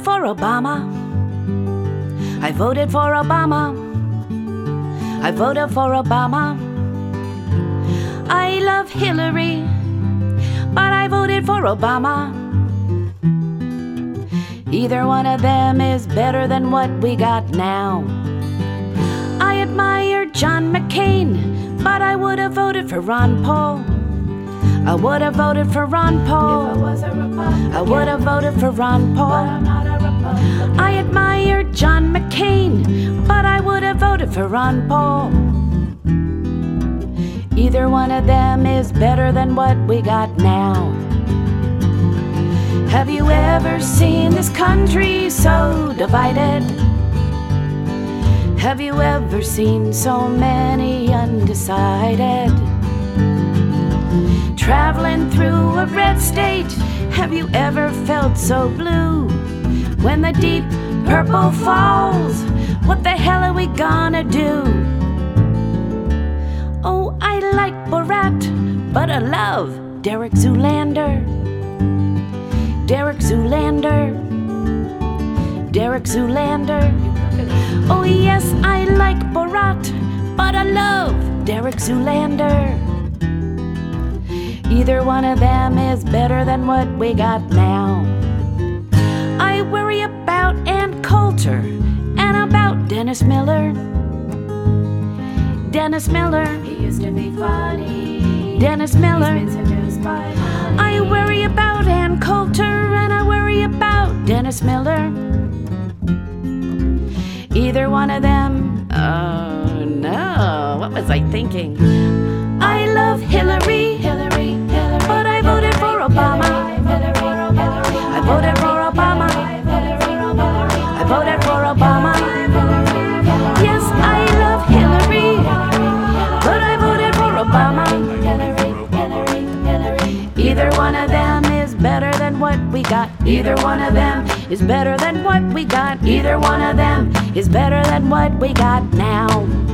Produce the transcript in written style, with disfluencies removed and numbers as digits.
voted for Obama. I voted for Obama. I voted for Obama. I love Hillary, but I voted for Obama. Either one of them is better than what we got now. I admire John McCain, but I would have voted for Ron Paul. I would have voted for Ron Paul. If I was a Republican, I would have voted for Ron Paul. But I'm not a Republican. I admire John McCain, but I would have voted for Ron Paul. Either one of them is better than what we got now. Have you ever seen this country so divided? Have you ever seen so many undecided? Traveling through a red state, have you ever felt so blue? When the deep purple falls, what the hell are we gonna do? Oh, I like Borat, but I love Derek Zoolander. Derek Zoolander. Derek Zoolander. Oh yes, I like Borat, but I love Derek Zoolander. Either one of them is better than what we got now. I worry about Ann Coulter and about Dennis Miller. Dennis Miller. He used to be funny. Dennis Miller. He's been seduced by money. I worry about Ann Coulter and I worry about Dennis Miller. Either one of them. Oh no, what was I thinking? I love Hillary, but I voted for Obama. I voted for Obama. I voted for Obama. Yes, I love Hillary, but I voted for Obama. Either one of them is better than what we got. Either one of them is better than what we got. Either one of them is better than what we got now.